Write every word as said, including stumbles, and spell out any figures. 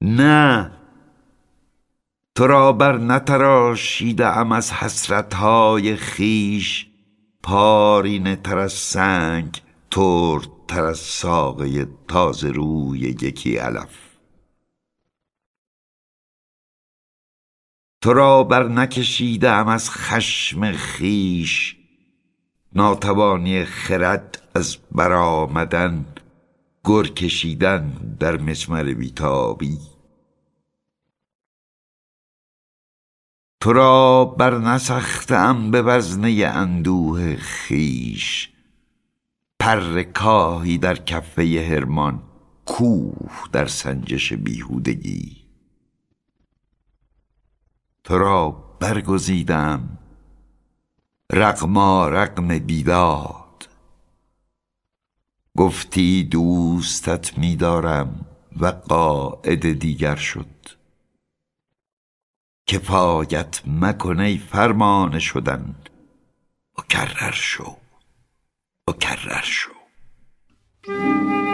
نه، تو را بر نتراشیده ام از حسرتهای خویش پارینه تر از سنگ، تردتر از ساقه تازه روی یکی علف. تو را بر نکشیده ام از خشم خویش ناتوانی خرد از برآمدن، گر کشیدن در مجمر بیتابی. تو را بر نسخته ام به وزنه اندوه خویش پر کاهی در کفه حرمان، کوه در سنجش بیهودگی. تو را برگزیدم رغمارغم بیداد، گفتی دوستت می‌دارم و قاعده دیگر شد. کفایت مکن ای فرمان شدن، مکرر شو مکرر شو.